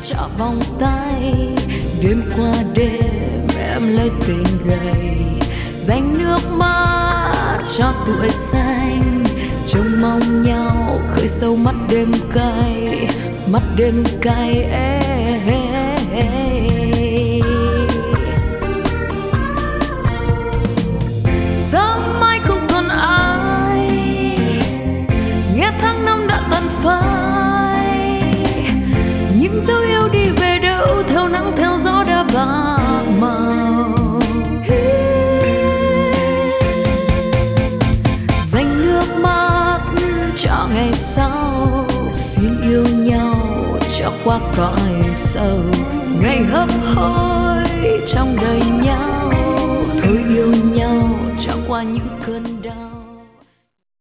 trả vòng tay. Đêm qua đêm em lấy tình gầy, dành nước mắt cho tuổi xanh. Trông mong nhau khơi sâu mắt đêm cay, mắt đêm cay. Sớm mai không còn ai, nghe tháng năm đã tàn phai. Những dấu yêu đi về đâu, theo nắng theo gió đã bạc màu. Dành nước mắt cho ngày sau, xin yêu nhau cho qua cõi sâu. Ngày hấp hối trong đời